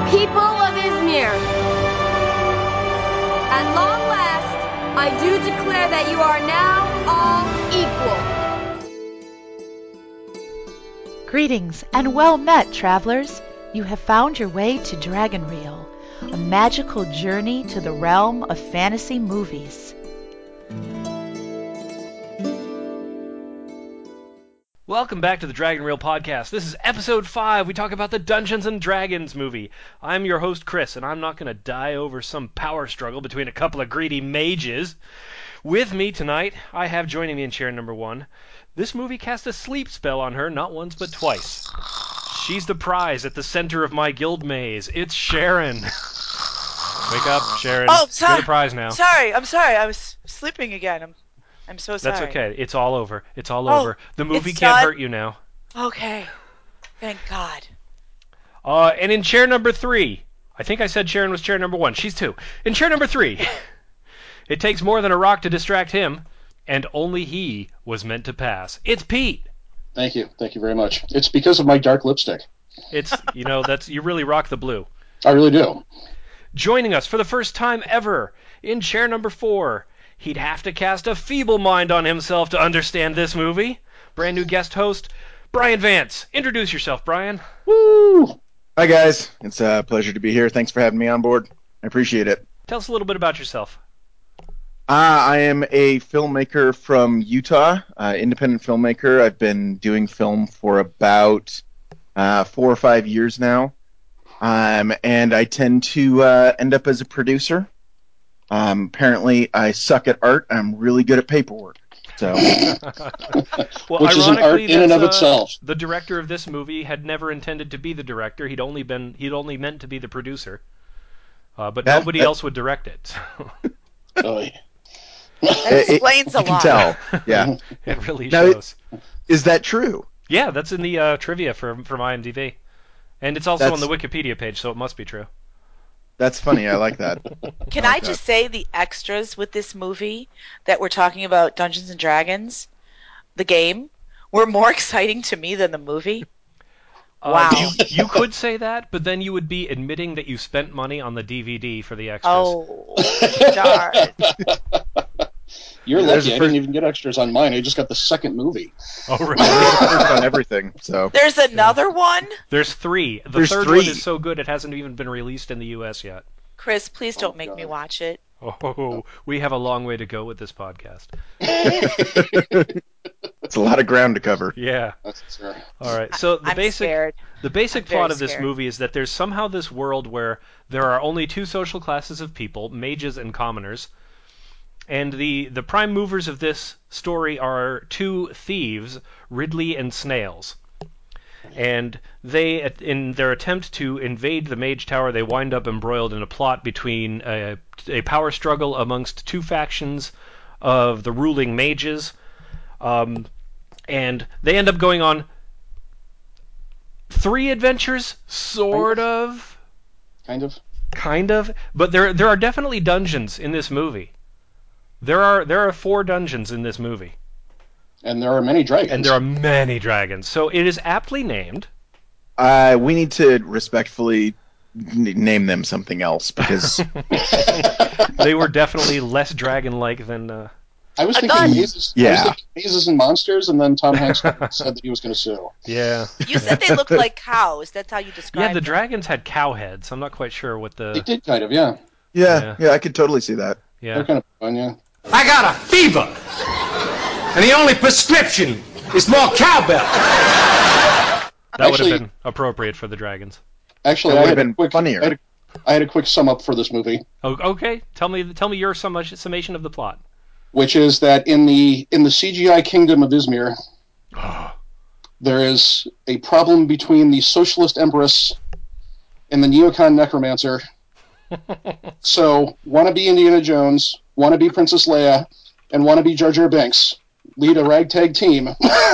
People of Izmir, at long last, I do declare that you are now all equal. Greetings and well met, travelers. You have found your way to Dragon Reel, a magical journey to the realm of fantasy movies. Welcome back to the Dragon Reel podcast. This is episode 5. We talk about the Dungeons & Dragons movie. I'm your host, Chris, and I'm not going to die over some power struggle between a couple of greedy mages. With me tonight, I have joining me in chair number 1. This movie cast a sleep spell on her not once but twice. She's the prize at the center of my guild maze. It's Sharon. Wake up, Sharon. Oh, sorry. You're the prize now. I'm sorry. I was sleeping again. I'm so sorry. That's okay. It's all over. It's all over. The movie it's can't done? hurt you now. Okay. Thank God. And in chair number 3, I think I said Sharon was chair number 1. She's 2. In chair number 3, it takes more than a rock to distract him, and only he was meant to pass. It's Pete. Thank you. Thank you very much. It's because of my dark lipstick. It's, you really rock the blue. I really do. Joining us for the first time ever, in chair number 4, he'd have to cast a feeble mind on himself to understand this movie. Brand new guest host, Brian Vance. Introduce yourself, Brian. Woo! Hi, guys. It's a pleasure to be here. Thanks for having me on board. I appreciate it. Tell us a little bit about yourself. I am a filmmaker from Utah, independent filmmaker. I've been doing film for about 4 or 5 years now, and I tend to end up as a producer. Apparently, I suck at art. I'm really good at paperwork. So, well, which is an art in and of itself. The director of this movie had never intended to be the director. He'd only meant to be the producer. But nobody else would direct it. Oh, yeah. That explains a lot. You can tell. Yeah. It really now, shows. Is that true? Yeah, that's in the trivia from IMDb. And it's also on the Wikipedia page, so it must be true. That's funny. I like that. Can I just say the extras with this movie that we're talking about, Dungeons & Dragons, the game, were more exciting to me than the movie? Wow. You could say that, but then you would be admitting that you spent money on the DVD for the extras. Oh, darn. You're lucky. I didn't even get extras on mine. I just got the second movie. Oh, right. First on everything. So There's another one? There's 3. The third one is so good it hasn't even been released in the U.S. yet. Chris, please don't make me watch it. Oh, we have a long way to go with this podcast. It's a lot of ground to cover. Yeah. That's true. All right. So the basic plot of this scared. movie is that there's somehow this world where there are only 2 social classes of people, mages and commoners. And the prime movers of this story are 2 thieves, Ridley and Snails. And they, in their attempt to invade the Mage Tower, they wind up embroiled in a plot between a power struggle amongst 2 factions of the ruling mages. And they end up going on 3 adventures, sort of. Kind of. But there are definitely dungeons in this movie. There are 4 dungeons in this movie. And there are many dragons. So it is aptly named. We need to respectfully name them something else because they were definitely less dragon-like than. I was thinking mazes. Yeah. I was thinking mazes and monsters, and then Tom Hanks said that he was going to sue. Yeah. You said they looked like cows. That's how you described them. Yeah, the dragons had cow heads. I'm not quite sure what the. They did kind of, yeah. Yeah, I could totally see that. Yeah. They're kind of fun, yeah. I got a fever, and the only prescription is more cowbell. That would have been appropriate for the dragons. Actually, I had a quick sum up for this movie. Oh, okay, tell me your summation of the plot. Which is that in the CGI kingdom of Izmir, there is a problem between the socialist empress and the neocon necromancer. So, wannabe Indiana Jones, wannabe Princess Leia, and wannabe Jar Jar Binks lead a ragtag team.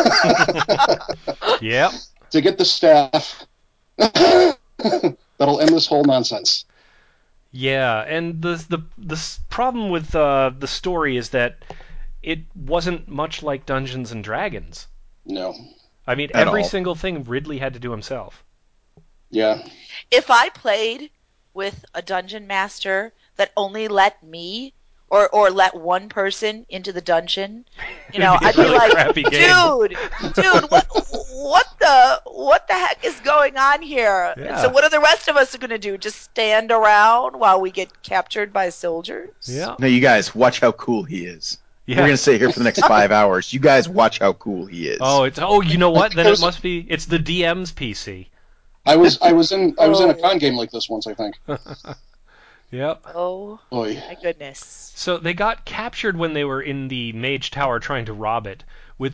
Yep. To get the staff that'll end this whole nonsense. Yeah, and the problem with the story is that it wasn't much like Dungeons and Dragons. No. I mean, every single thing Ridley had to do himself. Yeah. If I played with a dungeon master that only let me or let one person into the dungeon, It'd be a I'd be really like, crappy game. dude, what the heck is going on here? And so Yeah. what are the rest of us going to do? Just stand around while we get captured by soldiers? Yeah. No, you guys, watch how cool he is. Yeah. We're going to sit here for the next 5 hours. You guys watch how cool he is. You know what? Then it There's- must be it's the DM's PC. I was in a con game like this once, I think. Yep. Oh Boy. my goodness. So they got captured when they were in the Mage Tower trying to rob it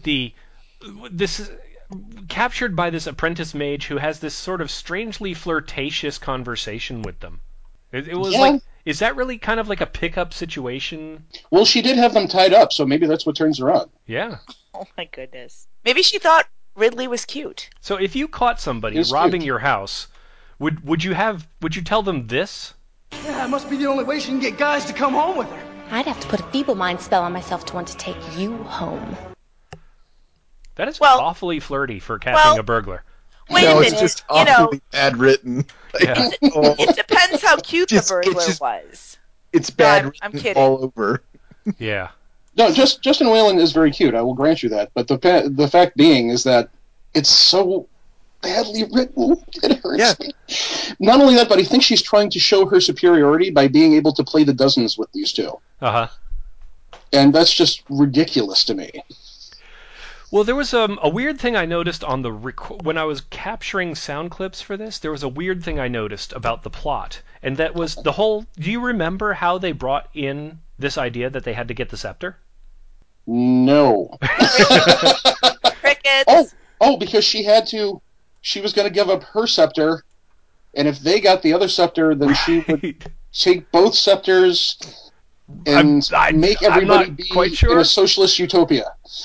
captured by this apprentice mage who has this sort of strangely flirtatious conversation with them. It was Yeah. like, is that really kind of like a pickup situation? Well, she did have them tied up, so maybe that's what turns her on. Yeah. Oh my goodness. Maybe she thought Ridley was cute. So if you caught somebody It's robbing cute. your house, would you tell them this? Yeah, it must be the only way she can get guys to come home with her. I'd have to put a feeble mind spell on myself to want to take you home. That is Well- awfully flirty for catching well- a burglar. Wait no, a it's minute. just awfully bad written. Yeah. It depends how cute Just- the it's burglar just- was. It's bad No, I'm written kidding. all over. Yeah. No, Justin Whalen is very cute. I will grant you that. But the fact being is that it's so badly written. It hurts Yeah. me. Not only that, but I think she's trying to show her superiority by being able to play the dozens with these two. Uh-huh. And that's just ridiculous to me. Well, there was a weird thing I noticed on the when I was capturing sound clips for this. There was a weird thing I noticed about the plot, and that was the whole. Do you remember how they brought in this idea that they had to get the scepter? No. Crickets. Because she was going to give up her scepter, and if they got the other scepter, then she would take both scepters and make I'm everybody not be quite sure. in a socialist utopia.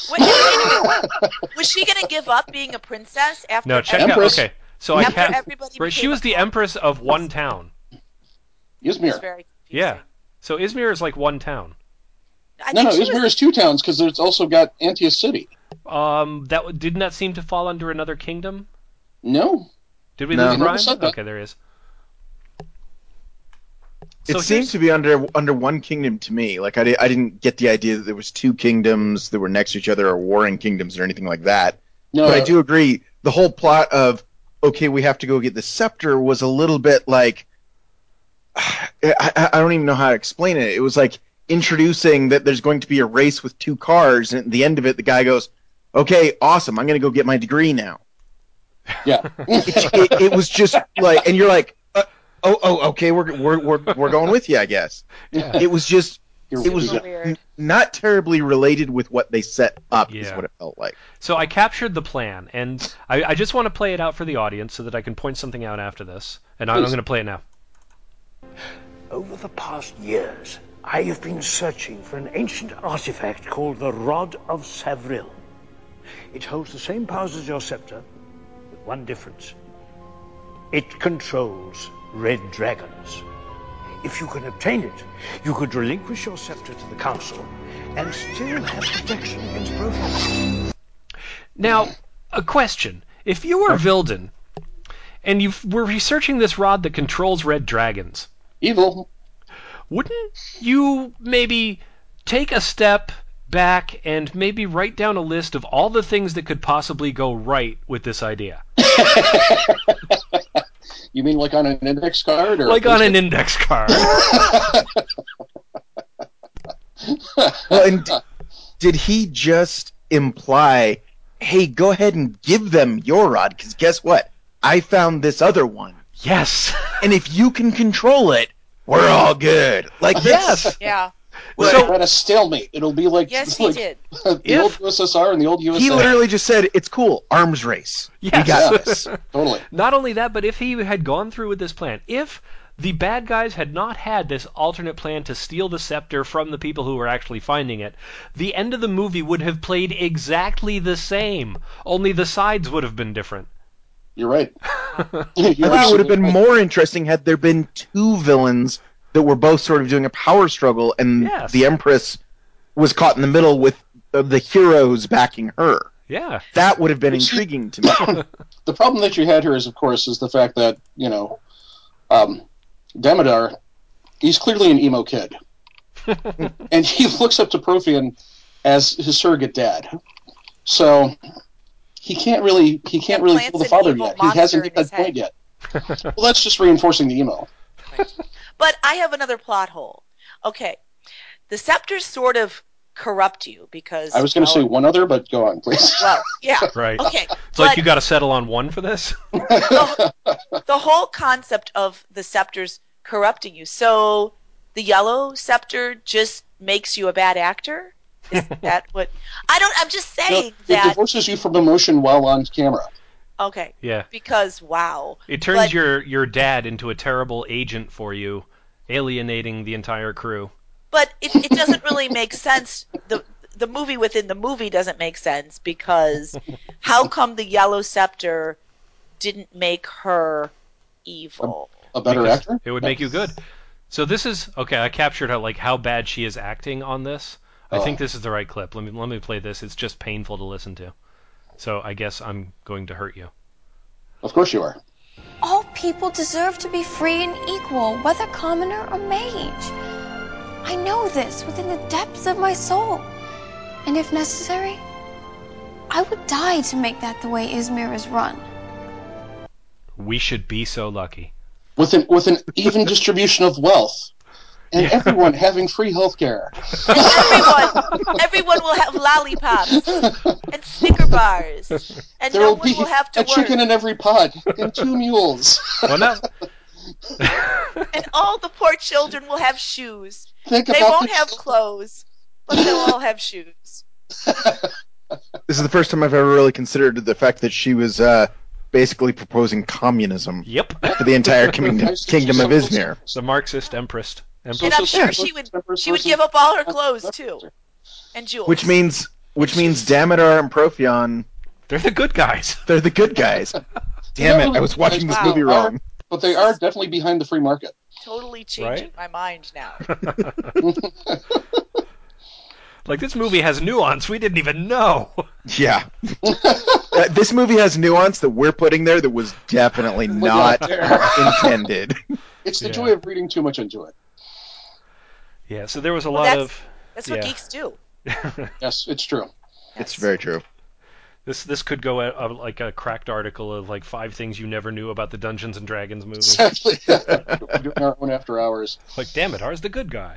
Was she going to give up being a princess after? No, check out. Empress. Okay, so After everybody right, she became was a the empress of one town. It's Izmir. very Yeah. confusing. So Izmir is like one town. I No, think she Izmir was- is two towns because it's also got Antioch City. Didn't that seem to fall under another kingdom? No. Did we No. lose They never Brian? said that. Okay, there he is. It seemed to be under one kingdom to me. Like I didn't get the idea that there was two kingdoms that were next to each other or warring kingdoms or anything like that. No. But I do agree. The whole plot of okay, we have to go get the scepter was a little bit like I don't even know how to explain it. It was like introducing that there's going to be a race with two cars, and at the end of it, the guy goes, "Okay, awesome. I'm going to go get my degree now." Yeah. It was just like, and you're like, okay, we're going with you, I guess. Yeah. It was just, You're it was really weird. not terribly related with what they set up, is Yeah. what it felt like. So I captured the plan, and I just want to play it out for the audience so that I can point something out after this. And I'm Please. going to play it now. Over the past years, I have been searching for an ancient artifact called the Rod of Savril. It holds the same powers as your scepter, with one difference. It controls red dragons. If you can obtain it, you could relinquish your scepter to the council and still have protection against profanity. Now, a question. If you were Vilden, and you were researching this rod that controls red dragons, Evil. wouldn't you maybe take a step back and maybe write down a list of all the things that could possibly go right with this idea? You mean like on an index card? Or Like on an index card. Well, and did he just imply, hey, go ahead and give them your rod, because guess what? I found this other one. Yes. And if you can control it, we're all good. Like this. Yes. Yeah. We're at a stalemate. It'll be like, Yes, he like did. the old USSR and the old USA. He literally just said, it's cool, arms race. Yes. We got this. Totally. Not only that, but if he had gone through with this plan, if the bad guys had not had this alternate plan to steal the scepter from the people who were actually finding it, the end of the movie would have played exactly the same, only the sides would have been different. You're right. I think it would have been more interesting had there been two villains that were both sort of doing a power struggle, and Yes. the Empress was caught in the middle with the heroes backing her. Yeah. That would have been intriguing to me. The problem that you had here is, of course, is the fact that, Damodar, he's clearly an emo kid. And he looks up to Prothean as his surrogate dad. So he can't really kill the father yet. He hasn't hit that point yet. Well, that's just reinforcing the emo. Right. But I have another plot hole. Okay. The scepters sort of corrupt you because... I was going to say one other, but go on, please. Well, yeah. Right. Okay. It's like you got to settle on one for this? The whole concept of the scepters corrupting you. So the yellow scepter just makes you a bad actor? Is that what... I'm just saying that... It divorces you from emotion while on camera. Okay. Yeah. Because, wow. It turns your dad into a terrible agent for you, alienating the entire crew. But it doesn't really make sense. The movie within the movie doesn't make sense because how come the yellow scepter didn't make her evil? A better actor? It would make you good. So this is okay. I captured how bad she is acting on this. I think this is the right clip. Let me play this. It's just painful to listen to. So I guess I'm going to hurt you. Of course you are. All people deserve to be free and equal, whether commoner or mage. I know this within the depths of my soul. And if necessary, I would die to make that the way Izmir is run. We should be so lucky. With an even distribution of wealth. And everyone having free health care. And everyone will have lollipops and Snicker bars. And there no will one will have to a work. chicken in every pot and 2 mules. Well, no. And all the poor children will have shoes. They about won't have clothes, but they'll all have shoes. This is the first time I've ever really considered the fact that she was basically proposing communism. Yep. For the entire kingdom of Izmir. The Marxist empress. And I'm sure she would give up all her clothes too, and jewels. Which means Damodar and Prothean. They're the good guys. They're the good guys. Damn it! I was watching this movie wrong. But they are definitely behind the free market. Totally changing my mind now. Like, this movie has nuance we didn't even know. Yeah. This movie has nuance that we're putting there that was definitely not intended. It's the joy of reading too much into it. Yeah, so there was a lot of... That's what geeks do. Yes, it's true. It's very true. This could go like a cracked article of 5 things you never knew about the Dungeons and Dragons movie. Exactly. We're doing our own after hours. Like, damn it, ours the good guy.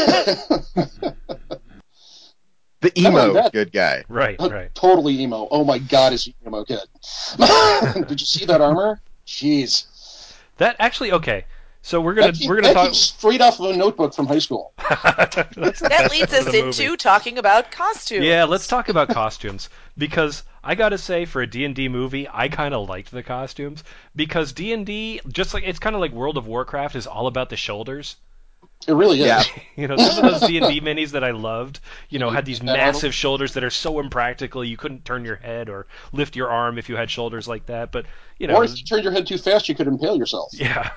The emo good guy. Right. Totally emo. Oh my god, is he emo kid. Did you see that armor? Jeez. That actually, okay. So we're gonna talk straight off of a notebook from high school. That leads us into talking about costumes. Yeah, let's talk about costumes, because I gotta say, for a D&D movie, I kind of liked the costumes, because D&D, just like it's kind of like World of Warcraft, is all about the shoulders. It really is. Yeah. Some of those D&D minis that I loved, had these massive shoulders that are so impractical you couldn't turn your head or lift your arm if you had shoulders like that. But or if you turned your head too fast, you could impale yourself. Yeah.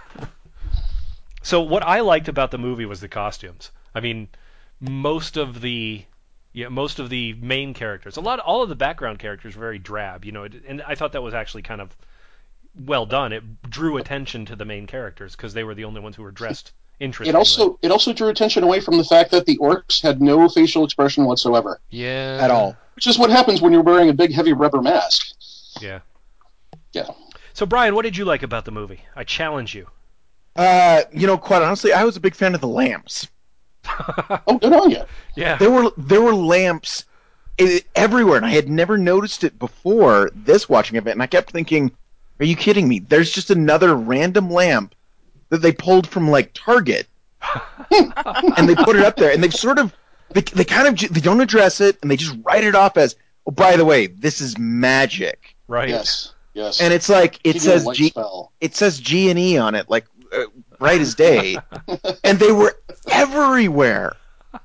So what I liked about the movie was the costumes. I mean, most of the main characters, all of the background characters were very drab, and I thought that was actually kind of well done. It drew attention to the main characters because they were the only ones who were dressed interestingly. It also drew attention away from the fact that the orcs had no facial expression whatsoever. Yeah. At all. Which is what happens when you're wearing a big, heavy rubber mask. Yeah. Yeah. So, Brian, what did you like about the movie? I challenge you. Quite honestly, I was a big fan of the lamps. Oh, good on you. Yeah. There were lamps everywhere, and I had never noticed it before this watching of it, and I kept thinking, are you kidding me? There's just another random lamp that they pulled from, Target, and they put it up there, and they've sort of, they don't address it, and they just write it off as, oh, by the way, this is magic. Right. Yes. And it's like, it says G&E on it, bright as day, and they were everywhere,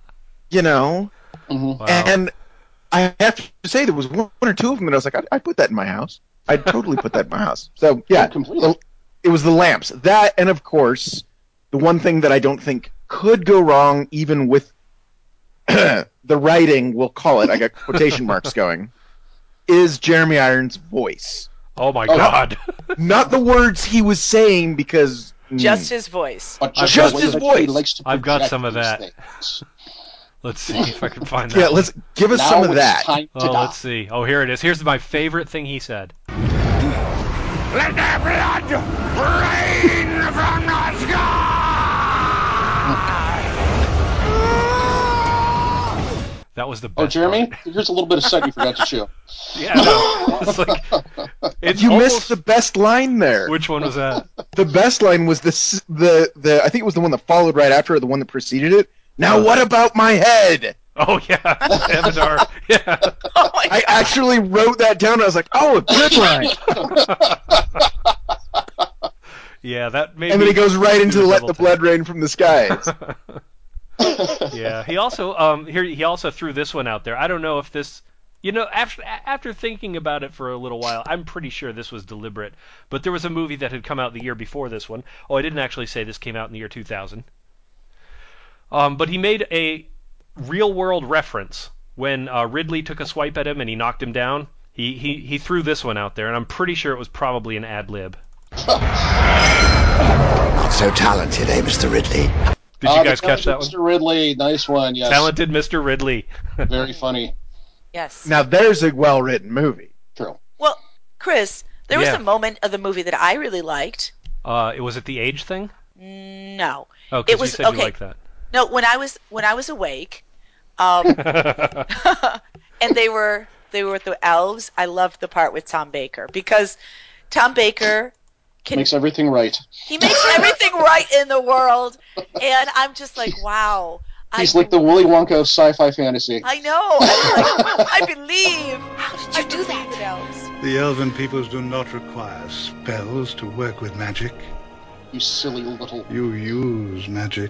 Mm-hmm. Wow. And I have to say there was one or two of them that I was like, I'd put that in my house. I'd totally put that in my house. So yeah, completely. It was the lamps. That, and of course, the one thing that I don't think could go wrong, even with the writing, we'll call it, I got quotation marks going, is Jeremy Irons' voice. Oh my God! Not the words he was saying, because Just his voice. But Just the way his that voice. he likes to I've got project some of these that. things. Let's see if I can find that. yeah, one. let's give us Now some of it's that. time to Oh, die. let's see. Oh, here it is. Here's my favorite thing he said. Let their blood rain from the sky! That was the best. Oh, Jeremy, part. here's a little bit of set you forgot to show. Yeah, no. It's like it's You almost, missed the best line there. Which one was that? The best line was the I think it was the one that followed right after it, the one that preceded it. Now what about my head? Oh yeah, Avatar. Yeah. Oh my I actually wrote that down. And I was like, oh, a good line. Yeah, that made. And then me he goes right into do a let double the take. blood rain from the skies. Yeah, he also he also threw this one out there. I don't know if this, after thinking about it for a little while, I'm pretty sure this was deliberate. But there was a movie that had come out the year before this one. Oh, I didn't actually say this came out in the year 2000. But he made a real world reference when Ridley took a swipe at him and he knocked him down. He threw this one out there, and I'm pretty sure it was probably an ad lib. Not so talented, eh, Mr. Ridley? Did you guys catch that one? Mr. Ridley, nice one, yes. Talented Mr. Ridley. Very funny. Yes. Now there's a well-written movie. True. Well, Chris, there was Yeah. a moment of the movie that I really liked. Was it the age thing? No. Oh, It because you was said okay. you liked that. No, when I was awake, and they were with the elves. I loved the part with Tom Baker because Tom Baker Makes everything right. he makes everything right in the world, and I'm just like, wow. He's like the Willy Wonka of sci-fi fantasy. I know. I believe. How did you do that? In elves. The elven peoples do not require spells to work with magic. You silly little... You use magic.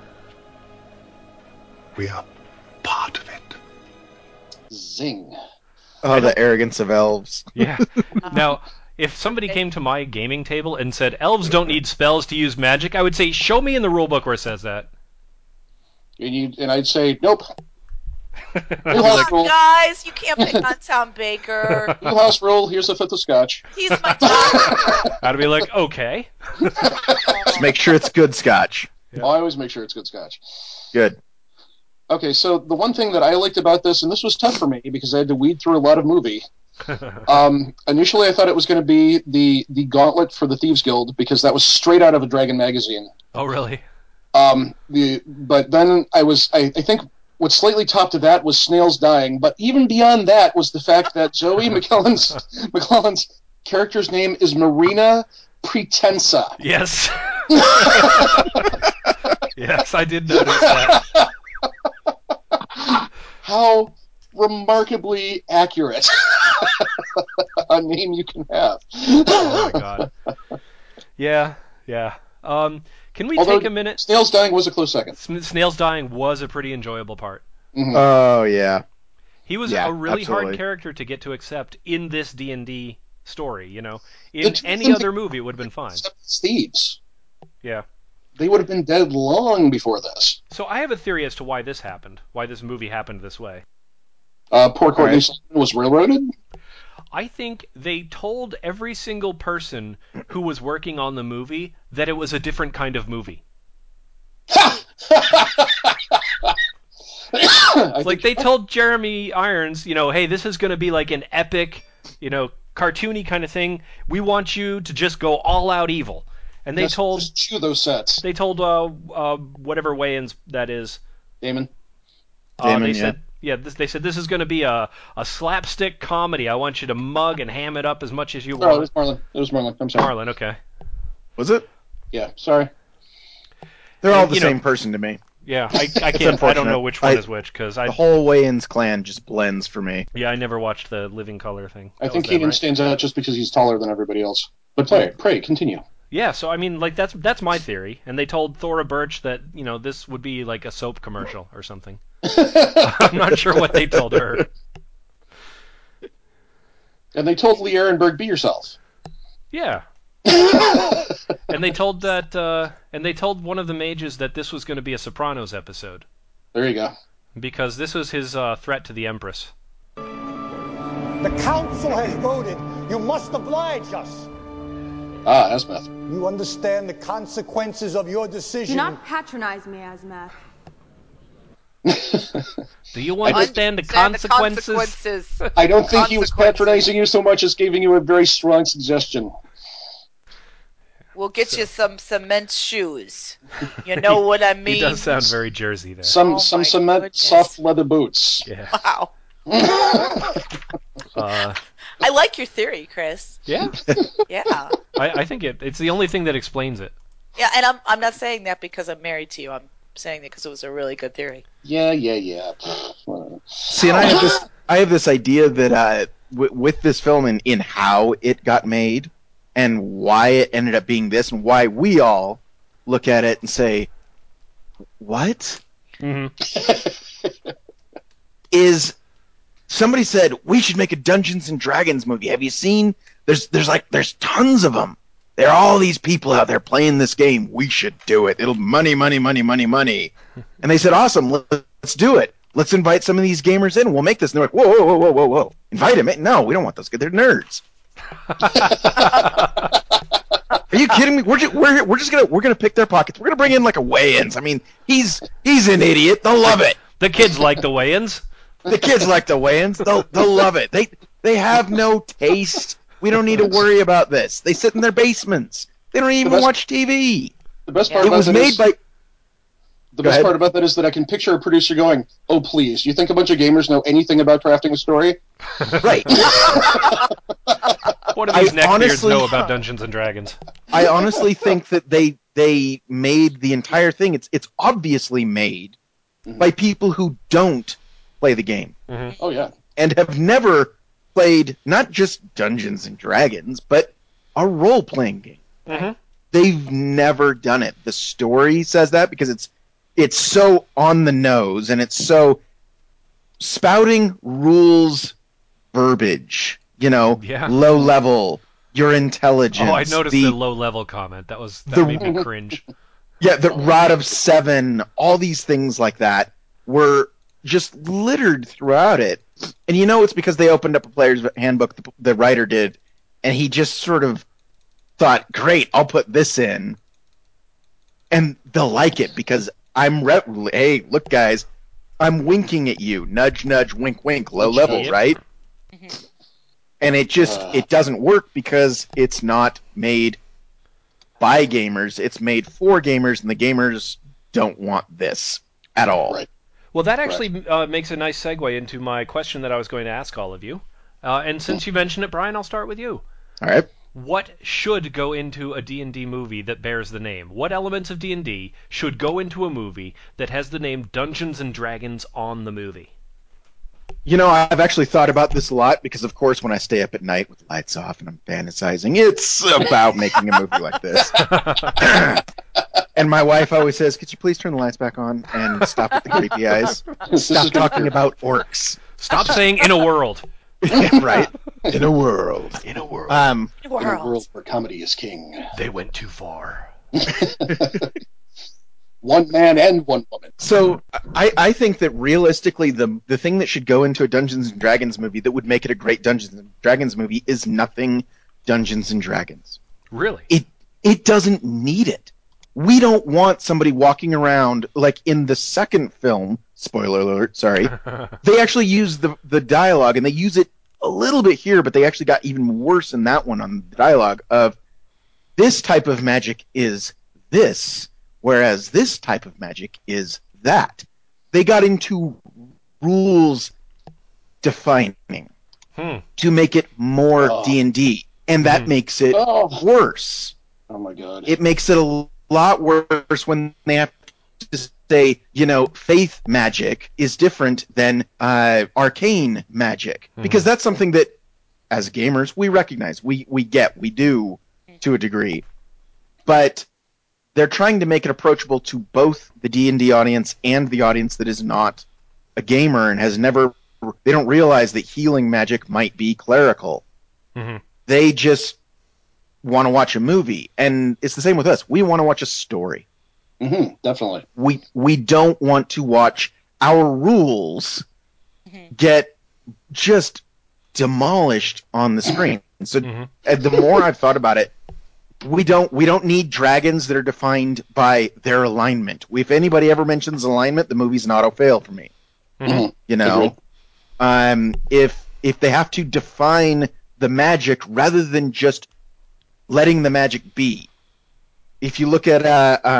We are part of it. Zing. Oh, the arrogance of elves. Yeah. Now, if somebody came to my gaming table and said, elves don't need spells to use magic, I would say, show me in the rulebook where it says that. And I'd say, nope. Come on, guys, you can't pick on Tom Baker. Wheelhouse rule, here's a fifth of scotch. He's my doctor. I'd be like, okay. Just make sure it's good scotch. Yeah. I always make sure it's good scotch. Good. Okay, so the one thing that I liked about this, and this was tough for me because I had to weed through a lot of movie. Initially, I thought it was going to be the Gauntlet for the Thieves Guild because that was straight out of a Dragon magazine. Oh, really? But then I think what slightly topped to that was Snails Dying. But even beyond that was the fact that Zoe McClellan's character's name is Marina Pretensa. Yes. Yes, I did notice that. How remarkably accurate a name you can have. Oh my god. Yeah. Can we take a minute? Snails Dying was a close second. Snails Dying was a pretty enjoyable part. Mm-hmm. Oh, yeah. He was a really hard character to get to accept in this D&D story, In any other movie, it would have been fine. Except thieves. Yeah. They would have been dead long before this. So I have a theory as to why this happened, why this movie happened this way. Poor Courtney Simon was railroaded? I think they told every single person who was working on the movie that it was a different kind of movie. Like they told Jeremy Irons, hey, this is going to be like an epic, cartoony kind of thing. We want you to just go all out evil. And they just chew those sets. They told whatever Wayans that is. Damon. They said they said this is going to be a slapstick comedy. I want you to mug and ham it up as much as you want. No, it was Marlon. I'm sorry. Marlon, okay. Was it? Yeah, sorry. They're all the same person to me. Yeah, I can't. I don't know which one is which because the whole Wayans clan just blends for me. Yeah, I never watched the Living Color thing. I think Keaton stands out just because he's taller than everybody else. But pray, continue. Yeah, so I mean, like that's my theory, and they told Thora Birch that this would be like a soap commercial or something. I'm not sure what they told her. And they told Lee Ehrenberg, "Be yourself." Yeah. And they told one of the mages that this was going to be a Sopranos episode. There you go. Because this was his threat to the Empress. The council has voted. You must oblige us. Ah, Asmath. You understand the consequences of your decision. Do not patronize me, Asmath. Do you understand the consequences? I don't think he was patronizing you so much as giving you a very strong suggestion. We'll get you some cement shoes. You know what I mean? He does sound very Jersey there. Some cement soft leather boots. Yeah. Wow. I like your theory, Chris. Yeah. Yeah. I think it's the only thing that explains it. Yeah, and I'm not saying that because I'm married to you. I'm saying that because it was a really good theory. Yeah. See, and I have this idea that with this film and in how it got made and why it ended up being this and why we all look at it and say, what? Mm-hmm. Is somebody said we should make a Dungeons and Dragons movie. Have you seen? There's tons of them. There are all these people out there playing this game. We should do it. It'll money. And they said, awesome, let's do it. Let's invite some of these gamers in. We'll make this. And they're like, whoa. Invite them in? No, we don't want those guys. They're nerds. Are you kidding me? We're just gonna pick their pockets. We're gonna bring in like a Wayans. I mean, he's an idiot. They'll love it. The kids like the Wayans. The kids like the Wayans. They'll love it. They have no taste. We don't need to worry about this. They sit in their basements. They don't even watch TV. The best part about that is that I can picture a producer going, "Oh, please! You think a bunch of gamers know anything about crafting a story?" Right. What do these neckbeards know about Dungeons and Dragons? I honestly think that they made the entire thing. It's obviously made by people who don't play the game. Mm-hmm. Oh yeah, and have never played not just Dungeons and Dragons, but a role-playing game. Mm-hmm. They've never done it. The story says that because it's so on the nose and it's so spouting rules verbiage, low level, your intelligence. Oh, I noticed the low level comment. That made me cringe. Yeah, the Rod of Seven, all these things like that were just littered throughout it. And it's because they opened up a player's handbook, the writer did, and he just sort of thought, great, I'll put this in. And they'll like it because hey, look, guys, I'm winking at you. Nudge, nudge, wink, wink, low level, right? Mm-hmm. And it doesn't work because it's not made by gamers. It's made for gamers, and the gamers don't want this at all. Right. Well, that actually makes a nice segue into my question that I was going to ask all of you. And since you mentioned it, Brian, I'll start with you. All right. What should go into a D&D movie that bears the name? What elements of D&D should go into a movie that has the name Dungeons and Dragons on the movie? I've actually thought about this a lot because, of course, when I stay up at night with the lights off and I'm fantasizing, it's about making a movie like this. And my wife always says, could you please turn the lights back on and stop with the creepy eyes? Stop talking about orcs. Stop saying in a world. Right? In a world. In a world where comedy is king. They went too far. One man and one woman. So I think that realistically the thing that should go into a Dungeons and Dragons movie that would make it a great Dungeons and Dragons movie is nothing Dungeons and Dragons. Really? It doesn't need it. We don't want somebody walking around like in the second film, spoiler alert, sorry. They actually use the dialogue and they use it a little bit here, but they actually got even worse in that one on the dialogue of this type of magic is this, whereas this type of magic is that. They got into rules defining to make it more D&D, and that makes it worse. Oh my god. It makes it a lot worse when they have to say, faith magic is different than arcane magic. Because that's something that, as gamers, we recognize, we do to a degree. But they're trying to make it approachable to both the D&D audience and the audience that is not a gamer and they don't realize that healing magic might be clerical. Mm-hmm. They just want to watch a movie, and it's the same with us. We want to watch a story. Mm-hmm, definitely. We don't want to watch our rules get just demolished on the screen. So the more I've thought about it, we don't need dragons that are defined by their alignment. If anybody ever mentions alignment, the movie's an auto-fail for me. You know? If they have to define the magic rather than just letting the magic be. If you look at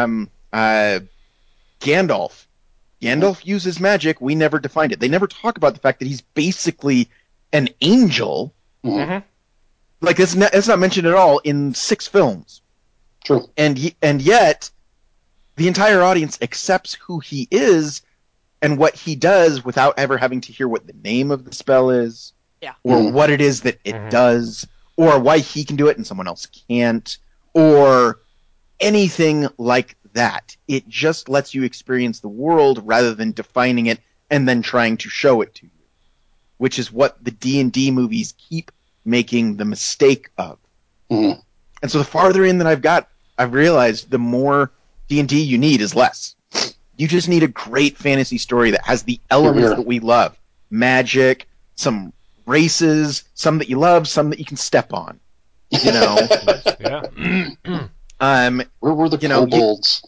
Gandalf uses magic, we never defined it. They never talk about the fact that he's basically an angel. Like, it's not mentioned at all in 6 films. True. And yet, the entire audience accepts who he is and what he does without ever having to hear what the name of the spell is, or what it is that it does, or why he can do it and someone else can't, or anything like that. It just lets you experience the world rather than defining it and then trying to show it to you, which is what the D&D movies keep making the mistake of. And so the farther in that I've realized the more D&D you need is less. You just need a great fantasy story that has the elements that we love. Magic, some races, some that you love, some that you can step on. You know? Where were the kobolds?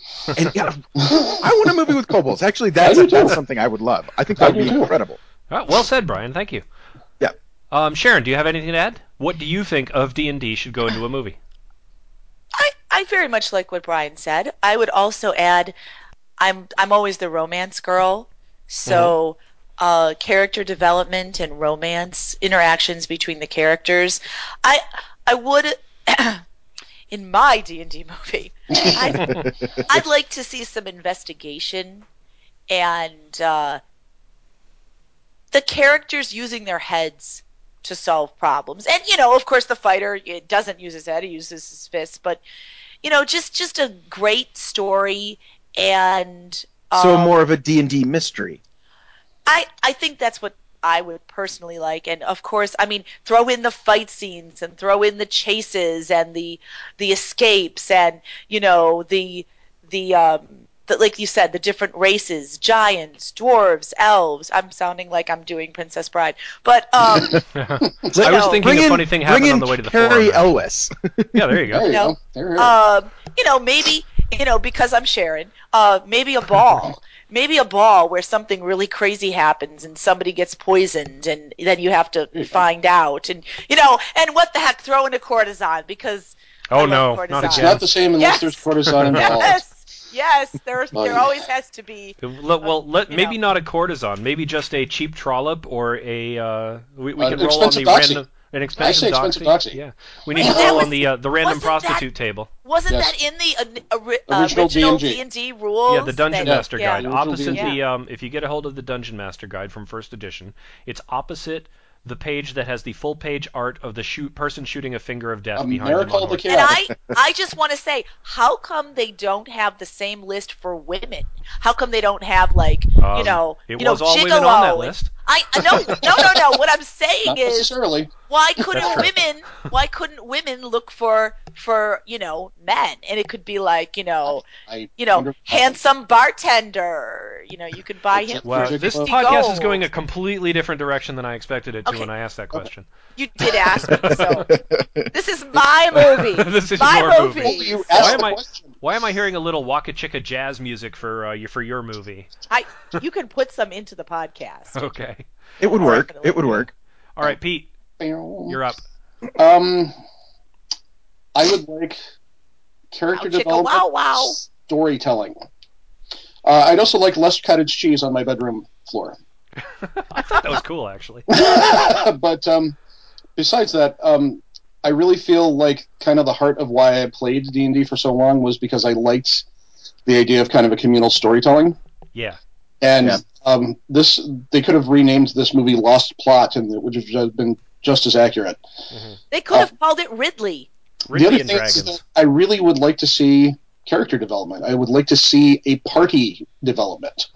I want a movie with kobolds. Actually, that's something I would love. I think that would be incredible. Well said, Brian. Thank you. Yeah. Sharon, do you have anything to add? What do you think of D&D should go into a movie? I very much like what Brian said. I would also add, I'm always the romance girl, so character development and romance interactions between the characters. I would, in my D&D movie, I'd like to see some investigation and the characters using their heads to solve problems. And, you know, of course, the fighter doesn't use his head, he uses his fists, but, you know, just a great story. And so more of a D&D mystery. I think that's what I would personally like. And of course, I mean, throw in the fight scenes and throw in the chases and the escapes and, you know, the like you said, the different races, giants, dwarves, elves. I'm sounding like I'm doing Princess Bride, but I was thinking a funny thing happened on the way to the forum. Carrie Elwes. Yeah, there you go. You know, maybe, you know, because I'm Sharon, maybe a ball. Maybe a ball where something really crazy happens and somebody gets poisoned and then you have to find out. And, you know, and what the heck, throw in a courtesan because not again. It's not the same unless there's courtesan involved. Yes, there always has to be. Maybe not a courtesan, maybe just a cheap trollop or a we can roll on the doxy. an expensive doxy. Yeah, we need to roll on the random prostitute table. Wasn't that in the original D&D rules? Yeah, the Dungeon Master Guide. Opposite the if you get a hold of the Dungeon Master Guide from first edition, it's opposite the page that has the full page art of the person shooting a finger of death behind him. And I just want to say, how come they don't have the same list for women? How come they don't have like it was all Gigolo? women on that list. No. What I'm saying Not is, necessarily. why couldn't women look for men? And it could be like handsome bartender. You know, you could buy him. Wow, this podcast is going a completely different direction than I expected it to when I asked that question. You did ask me, so this is my movie. This is my your movie. You asked the question. Why am I hearing a little Waka Chicka jazz music for your movie? You can put some into the podcast. Okay. It would work. It would work. All right, Pete, you're up. I would like character development, storytelling. I'd also like less cottage cheese on my bedroom floor. I thought that was cool, actually. But besides that, I really feel like kind of the heart of why I played D&D for so long was because I liked the idea of kind of a communal storytelling. Yeah. And they could have renamed this movie Lost Plot, and it would have been just as accurate. They could have called it Ridley. The other thing is that I really would like to see character development. I would like to see a party development.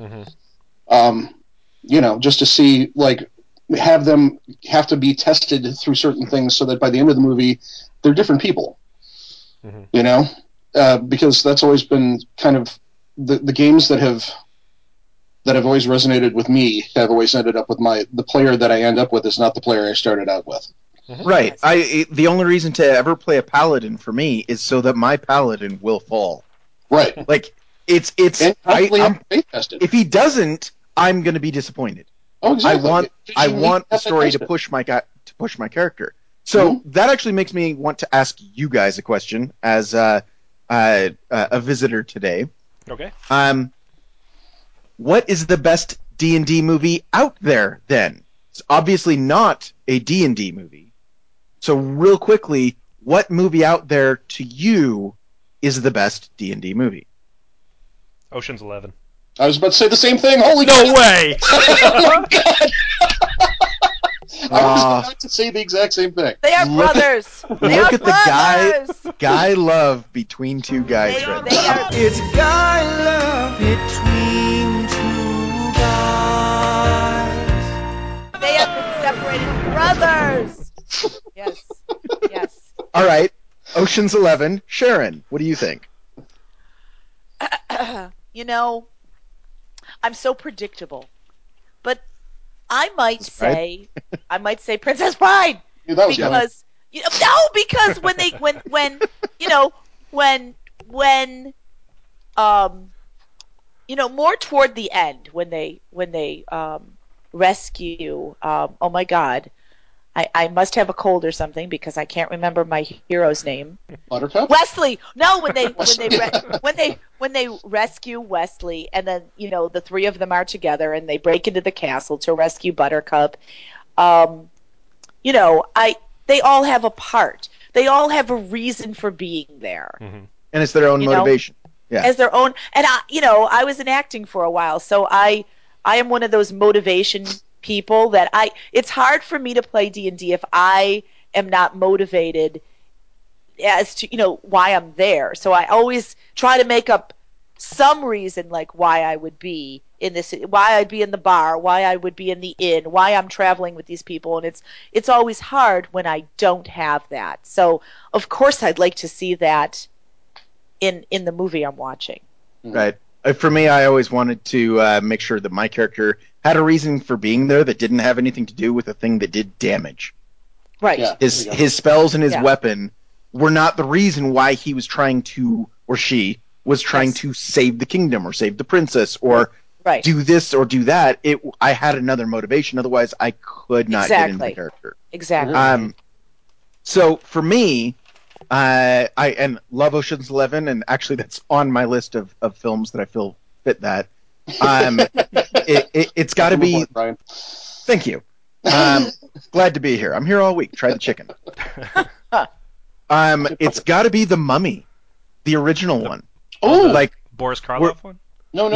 You know, just to see, like, have them have to be tested through certain things so that by the end of the movie, they're different people. You know? Because that's always been kind of the games that have that have always resonated with me have always ended up with the player that I end up with is not the player I started out with. Right. The only reason to ever play a paladin for me is so that my paladin will fall. Right. Like if he doesn't, I'm going to be disappointed. Oh, exactly. I want the story to push my character. So that actually makes me want to ask you guys a question as a visitor today. Okay. What is the best D&D movie out there then? It's obviously not a D&D movie. So real quickly, what movie out there to you is the best D&D movie? Ocean's 11. I was about to say the same thing. Holy no way! Oh my god! I was about to say the exact same thing. They are brothers. Look at the guy love between two guys. It's guy love between two guys. They have been separated brothers. Yes. All right, Ocean's 11. Sharon, what do you think? I'm so predictable, but I might say Princess Bride because because more toward the end when they rescue oh my god, I must have a cold or something because I can't remember my hero's name. Buttercup? Wesley. No, when they rescue Wesley, and then the three of them are together and they break into the castle to rescue Buttercup. They all have a part. They all have a reason for being there, and it's their own motivation. Yeah, as their own. And I was in acting for a while, so I am one of those motivation people that it's hard for me to play D&D if I am not motivated as to why I'm there. So I always try to make up some reason, like why I would be in this, why I'd be in the bar, why I would be in the inn, why I'm traveling with these people, and it's always hard when I don't have that. So of course I'd like to see that in the movie I'm watching. Right. For me, I always wanted to make sure that my character had a reason for being there that didn't have anything to do with a thing that did damage. Right. Yeah, his spells and his weapon were not the reason why he was trying to, or she was trying to save the kingdom or save the princess or do this or do that. I had another motivation. Otherwise, I could not get into the character. Exactly. So for me, I love Ocean's 11, and actually that's on my list of films that I feel fit that. It's got to be. Brian. Thank you. Glad to be here. I'm here all week. Try the chicken. It's got to be The Mummy, the original one. Oh, like Boris Karloff one? No.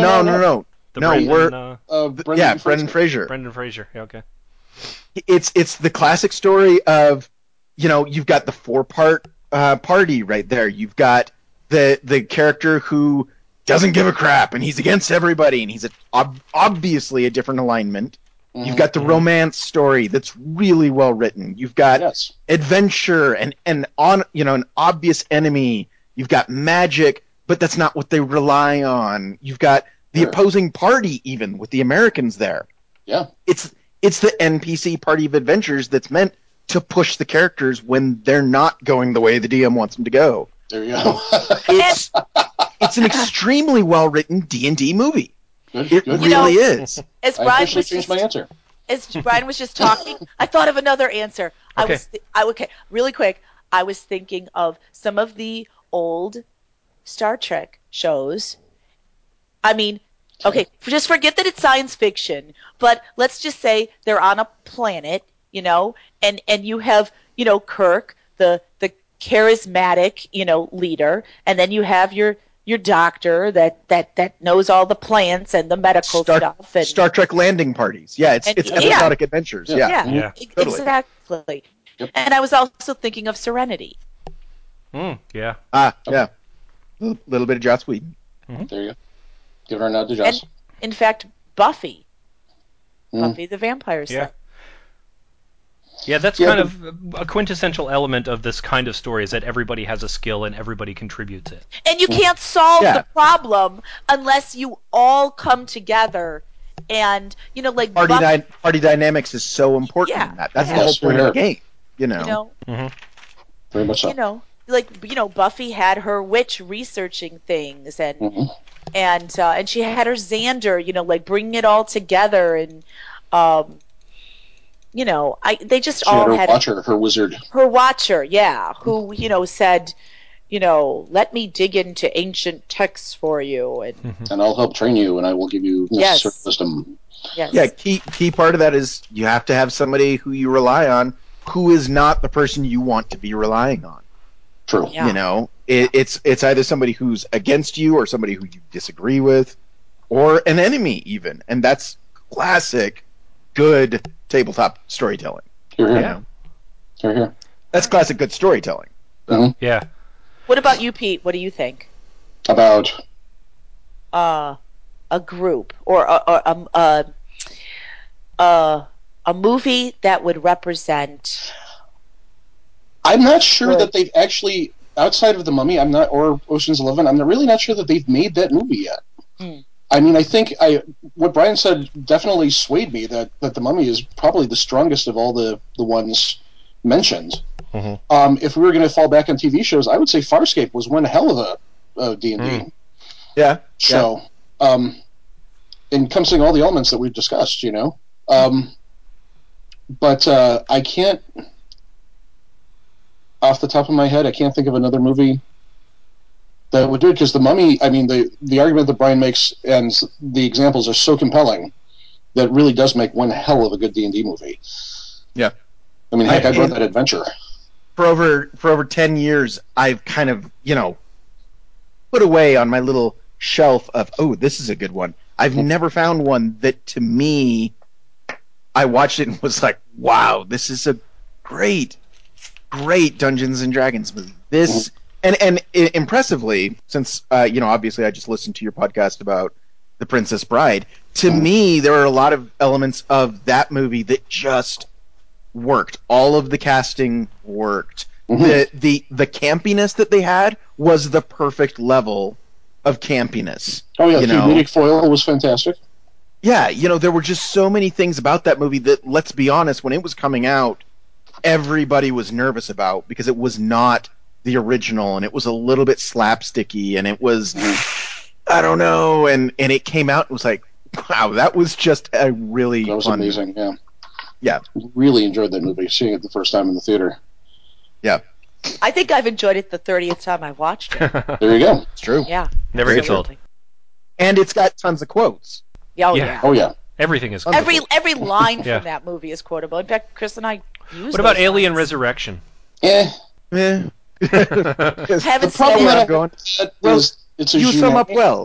Brendan Fraser. Brendan Fraser. Yeah, okay. It's the classic story of, you've got the 4-part party right there. You've got the character who doesn't give a crap and he's against everybody and he's obviously a different alignment. Mm-hmm. You've got the romance story that's really well written. You've got adventure and an obvious enemy. You've got magic, but that's not what they rely on. You've got the opposing party, even with the Americans there. Yeah, it's the NPC party of adventures that's meant to push the characters when they're not going the way the DM wants them to go. There you go. It's an extremely well written D&D movie. Good. Really is. As I Brian officially changed my answer. As Brian was just talking, I thought of another answer. Okay. Really quick. I was thinking of some of the old Star Trek shows. I mean, just forget that it's science fiction, but let's just say they're on a planet, and you have, Kirk, the charismatic, leader, and then you have your doctor that knows all the plants and the medical stuff. And Star Trek landing parties. Yeah, it's episodic adventures. Yeah. Totally. Exactly. Yep. And I was also thinking of Serenity. Yeah. Yeah. A little bit of Joss Whedon. Mm-hmm. There you go. Give her a nod to Joss. And, in fact, Buffy. Buffy the Vampire Slayer. Yeah, that's kind of a quintessential element of this kind of story, is that everybody has a skill and everybody contributes it. And you can't solve the problem unless you all come together and like party dynamics is so important in that. That's the whole point of the game. Very much so. Buffy had her witch researching things, and she had her Xander, like bringing it all together, and they just all had had her watcher, her wizard, her watcher, who said, let me dig into ancient texts for you, and I'll help train you, and I will give you necessary wisdom. Yes. Yeah, key part of that is you have to have somebody who you rely on who is not the person you want to be relying on. True. Yeah. It's either somebody who's against you or somebody who you disagree with or an enemy even. And that's classic good tabletop storytelling. Here. That's classic good storytelling. Mm-hmm. Yeah. What about you, Pete? What do you think? About a group or a movie that would represent. I'm not sure that they've actually, outside of The Mummy, or Ocean's 11, I'm really not sure that they've made that movie yet. I mean, I think what Brian said definitely swayed me that The Mummy is probably the strongest of all the ones mentioned. Mm-hmm. If we were going to fall back on TV shows, I would say Farscape was one hell of a D&D show, encompassing all the elements that we've discussed, but I can't, off the top of my head, I can't think of another movie that would do it, because The Mummy, I mean, the argument that Brian makes and the examples are so compelling that it really does make one hell of a good D&D movie. Yeah. I mean, heck, I wrote that adventure. For over 10 years, I've kind of, put away on my little shelf of, this is a good one. I've never found one that, to me, I watched it and was like, wow, this is a great Dungeons and Dragons movie. This, and impressively, since, obviously I just listened to your podcast about The Princess Bride, to me, there are a lot of elements of that movie that just worked. All of the casting worked. The campiness that they had was the perfect level of campiness. Oh yeah, the comedic foil was fantastic. Yeah, there were just so many things about that movie that, let's be honest, when it was coming out, everybody was nervous about, because it was not the original, and it was a little bit slapsticky, and it was, I don't know, and it came out and was like, wow, that was just a really That was fun amazing, movie. Yeah. Really enjoyed that movie, seeing it the first time in the theater. Yeah. I think I've enjoyed it the 30th time I watched it. There you go. It's true. Yeah. Never gets old. And it's got tons of quotes. Oh yeah. Everything is quotable. Every line from that movie is quotable. In fact, Chris and I use. What about Alien lines. Resurrection? The problem that I'm going is it's a you sum up well.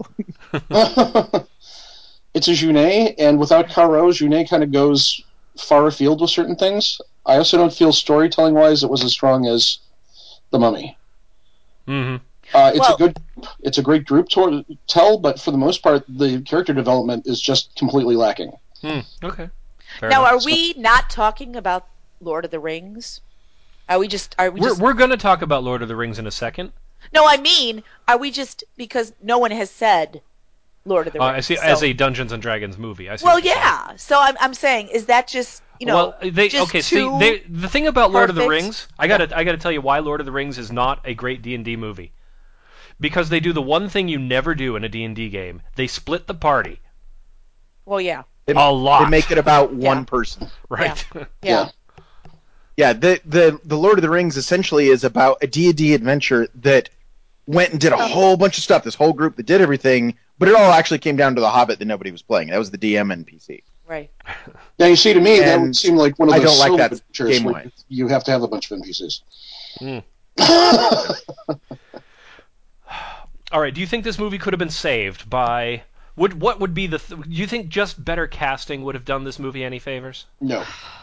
It's a Junet, and without Caro, Junet kind of goes far afield with certain things. I also don't feel storytelling-wise it was as strong as The Mummy. Mm-hmm. It's a great group to tell, but for the most part, the character development is just completely lacking. Okay. Now, are we not talking about Lord of the Rings? Are we just? We're going to talk about Lord of the Rings in a second. No, I mean, are we just because no one has said Lord of the Rings? I see. As a Dungeons and Dragons movie, I see. Well, yeah. So I'm saying, is that just the thing about Lord of the perfect? Rings, I gotta tell you why Lord of the Rings is not a great D&D movie. Because they do the one thing you never do in a D&D game. They split the party. Well, yeah. A lot. They make it about one person. Right. Yeah. Yeah, the Lord of the Rings essentially is about a D&D adventure that went and did a whole bunch of stuff. This whole group that did everything, but it all actually came down to the Hobbit that nobody was playing. That was the DM NPC. Right. Now, you see, to me, that would seem like one of those I don't like that adventures where game-wise. you have to have a bunch of NPCs. All right. Do you think this movie could have been saved by? What would be the? Do you think just better casting would have done this movie any favors? No.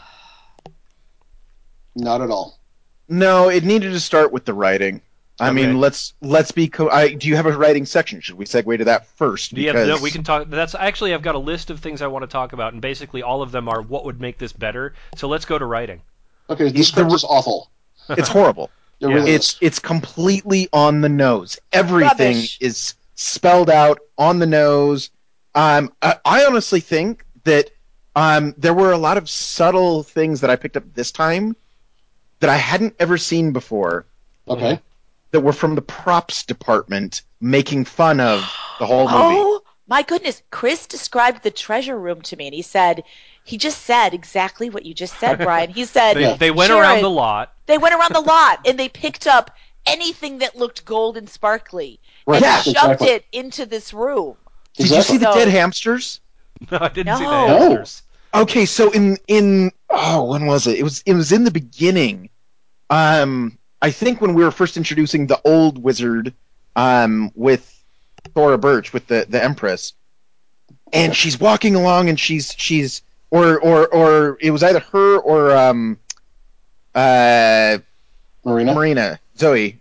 Not at all. No, it needed to start with the writing. I mean, let's be. Do you have a writing section? Should we segue to that first? Yeah, no, we can talk. That's actually, I've got a list of things I want to talk about, and basically all of them are what would make this better. So let's go to writing. Okay, the script is awful. It's horrible. It's completely on the nose. Everything is spelled out on the nose. I honestly think that there were a lot of subtle things that I picked up this time that I hadn't ever seen before. Okay. That were from the props department making fun of the whole movie. Oh my goodness! Chris described the treasure room to me, and he just said exactly what you just said, Brian. He said they went around the lot. They went around the lot and they picked up anything that looked gold and sparkly Right. and Yeah, shoved it into this room. Did you see the dead hamsters? No, I didn't see the No. hamsters. Okay, so in when was it? It was in the beginning. I think when we were first introducing the old wizard with Thora Birch, with the Empress, and she's walking along and she's or it was either her or Marina Zoe.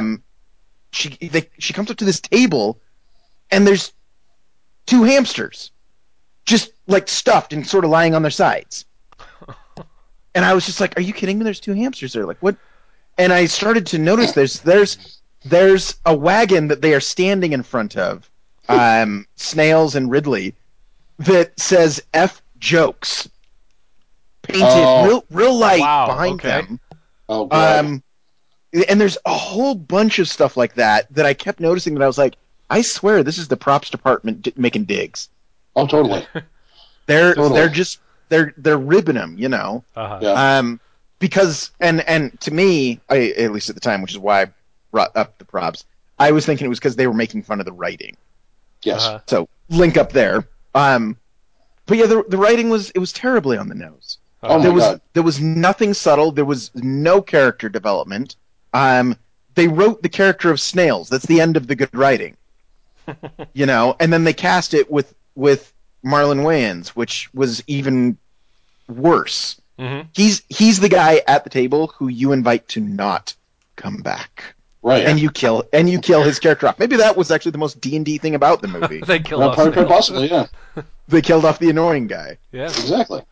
She comes up to this table and there's two hamsters just like stuffed and sort of lying on their sides. And I was just like, "Are you kidding me? There's two hamsters there. Like what?" And I started to notice there's a wagon that they are standing in front of, Snails and Ridley, that says F jokes painted real light behind them. Oh, God. And there's a whole bunch of stuff like that I kept noticing that I was like, I swear this is the props department making digs. Oh, totally. They're ribbing them, you know. Uh-huh. Yeah. Because and to me, at least at the time, which is why I brought up the props, I was thinking it was because they were making fun of the writing. Yes. So link up there. But yeah, the writing was terribly on the nose. Oh my God. There was nothing subtle. There was no character development. They wrote the character of Snails. That's the end of the good writing. You know, and then they cast it with Marlon Wayans, which was even worse. Mm-hmm. He's the guy at the table who you invite to not come back. Right. And you kill his character off. Maybe that was actually the most D&D thing about the movie. They killed off Snails. Possibly, yeah. They killed off the annoying guy. Yeah. Exactly.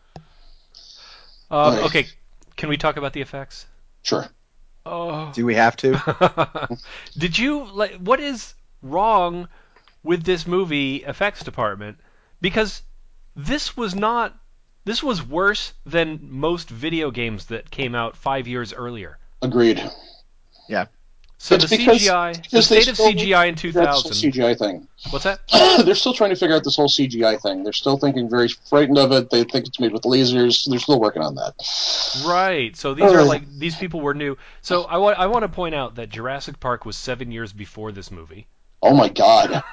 Okay, can we talk about the effects? Sure. Oh. Do we have to? Did you what is wrong with this movie effects department? Because this was worse than most video games that came out 5 years earlier. Agreed. Yeah. So the CGI, the state of CGI in 2000. CGI thing. What's that? They're still trying to figure out this whole CGI thing. They're still thinking very frightened of it. They think it's made with lasers. They're still working on that. Right. So these are these people were new. So I want to point out that Jurassic Park was 7 years before this movie. Oh my God!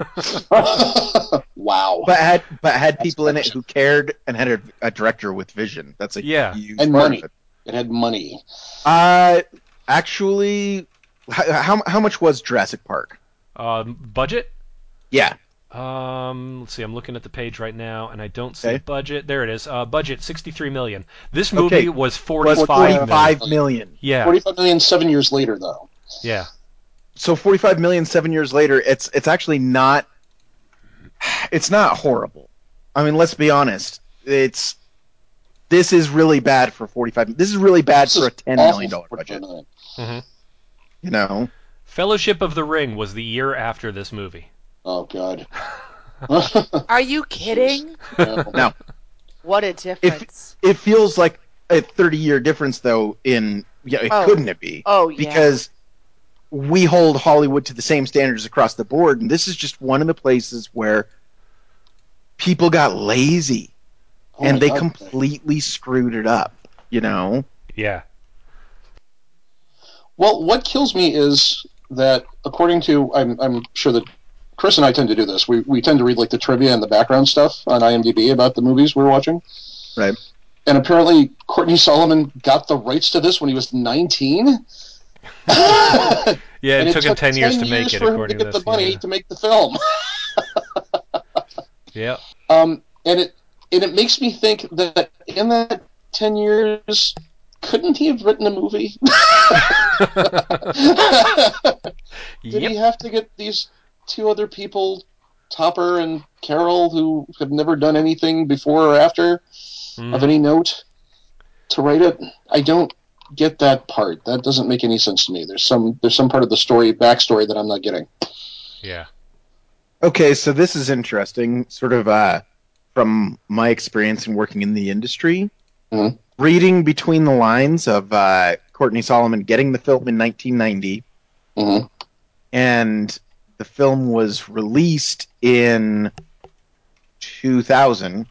Wow. But had people in it who cared and had a director with vision. That's a huge and part money. of it. It had money. Actually, how much was Jurassic Park? Budget? Yeah. Let's see. I'm looking at the page right now, and I don't see budget. There it is. Budget $63 million. This movie was $45 million. Yeah. $45 million 7 years later, though. Yeah. So $45 million 7 years later, it's actually not. It's not horrible. I mean, let's be honest. This is really bad for 45. This is really bad for a $10 million budget. Mm-hmm. You know. Fellowship of the Ring was the year after this movie. Oh God. Are you kidding? No. What a difference. It feels like a 30-year difference, though. Couldn't it be? Oh, yeah. Because we hold Hollywood to the same standards across the board, and this is just one of the places where people got lazy, and they completely screwed it up. You know? Yeah. Well, what kills me is that, according to, I'm sure that Chris and I tend to do this. We tend to read like the trivia and the background stuff on IMDb about the movies we're watching. Right. And apparently, Courtney Solomon got the rights to this when he was 19. Yeah, it took him 10 years to make it, according to this. To get the money to make the film. Yeah. And it makes me think that in that 10 years, couldn't he have written a movie? Did he have to get these two other people, Topper and Carol, who have never done anything before or after of any note, to write it? I don't get that part. That doesn't make any sense to me. There's some part of the backstory that I'm not getting. Yeah. Okay, so this is interesting. Sort of from my experience in working in the industry, reading between the lines of Courtney Solomon getting the film in 1990, and the film was released in 2000.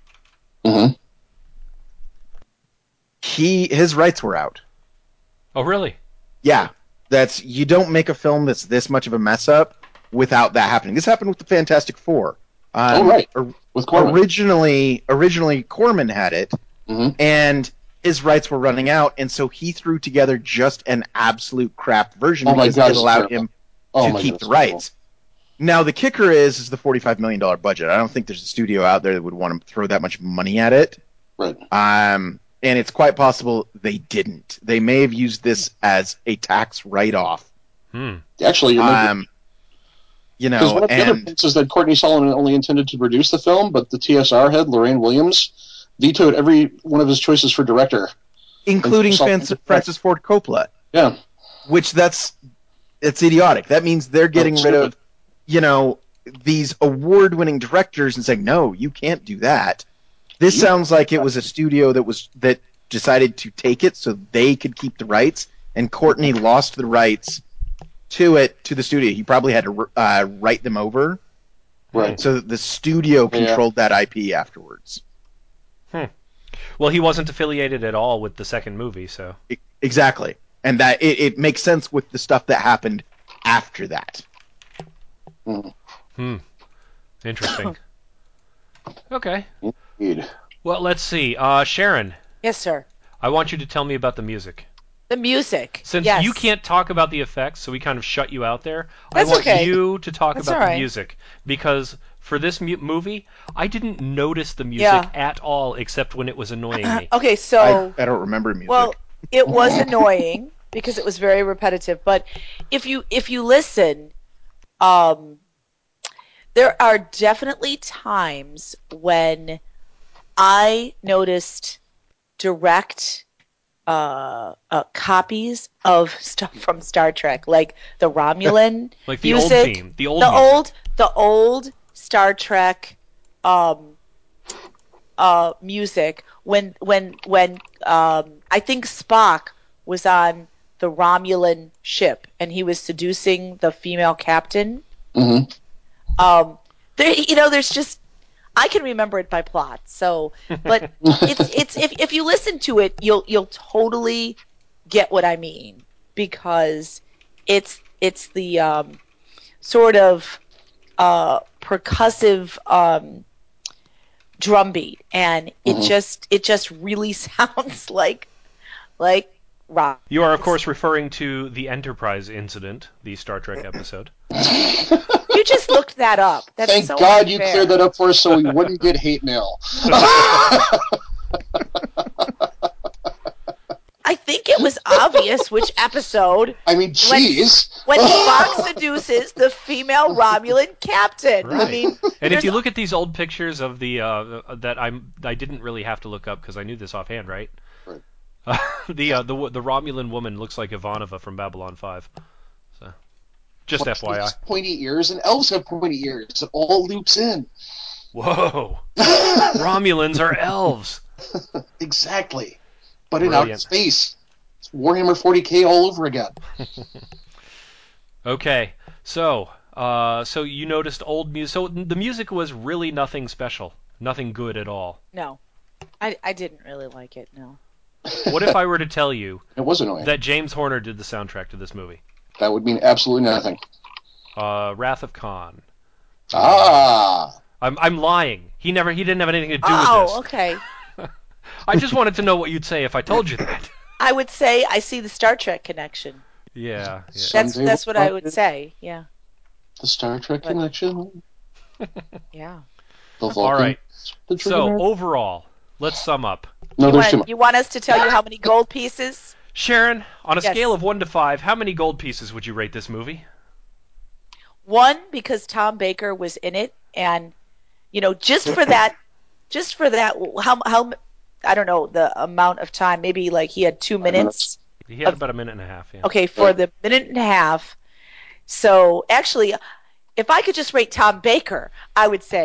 His rights were out. Oh, really? Yeah, you don't make a film that's this much of a mess up without that happening. This happened with the Fantastic Four. Right. With Corman. Originally Corman had it, and his rights were running out, and so he threw together just an absolute crap version because it allowed him to keep the rights. Now the kicker is the $45 million budget. I don't think there's a studio out there that would want to throw that much money at it. Right. And it's quite possible they didn't. They may have used this as a tax write-off. Actually, you know, because one of the other things is that Courtney Solomon only intended to produce the film, but the TSR head, Lorraine Williams, vetoed every one of his choices for director, including Francis Ford Coppola. Yeah, which it's idiotic. That means they're getting rid of, these award-winning directors and saying, no, you can't do that. This sounds like it was a studio that decided to take it so they could keep the rights, and Courtney lost the rights to the studio. He probably had to write them over, right? So that the studio controlled that IP afterwards. Well, he wasn't affiliated at all with the second movie, so exactly, and that it makes sense with the stuff that happened after that. Interesting. Okay. Indeed. Well, let's see. Sharon. Yes, sir. I want you to tell me about the music. The music. Since you can't talk about the effects, so we kind of shut you out there. That's I want okay. you to talk That's about all the right. music, because for this movie, I didn't notice the music at all, except when it was annoying me. Okay, so I don't remember music. Well, it was annoying because it was very repetitive. But if you listen, there are definitely times when I noticed direct copies of stuff from Star Trek, like the Romulan like the music, old theme, the old Star Trek music. When I think Spock was on the Romulan ship and he was seducing the female captain. There's just, I can remember it by plot. So, but it's if you listen to it, you'll totally get what I mean, because it's the sort of percussive drum beat, and it just really sounds like rock. You are, of course, referring to the Enterprise incident, the Star Trek episode. You just looked that up. That's Thank so God unfair. you cleared that up for us so we wouldn't get hate mail. I think it was obvious which episode. I mean, jeez. When Spock seduces the female Romulan captain. Right. I mean, and if you look at these old pictures of the that I didn't really have to look up because I knew this offhand, right? The Romulan woman looks like Ivanova from Babylon 5. So, just FYI. Pointy ears, and elves have pointy ears. It all loops in. Whoa! Romulans are elves. Exactly. But in outer space. It's Warhammer 40k all over again. Okay, so you noticed old music. So the music was really nothing special, nothing good at all. No, I didn't really like it. No. What if I were to tell you it was annoying that James Horner did the soundtrack to this movie? That would mean absolutely nothing. Wrath of Khan. I'm lying. He didn't have anything to do with this. Oh, okay. I just wanted to know what you'd say if I told you that. I would say I see the Star Trek connection. Yeah. That's what I would say. Yeah. The Star Trek connection. Yeah. All right. So overall, let's sum up. No, you want us to tell you how many gold pieces? Sharon, on a scale of 1 to 5, how many gold pieces would you rate this movie? 1, because Tom Baker was in it, and just for that, how I don't know the amount of time. Maybe like he had 2 minutes. He had about a minute and a half. Yeah. Okay, for the minute and a half. So actually, if I could just rate Tom Baker, I would say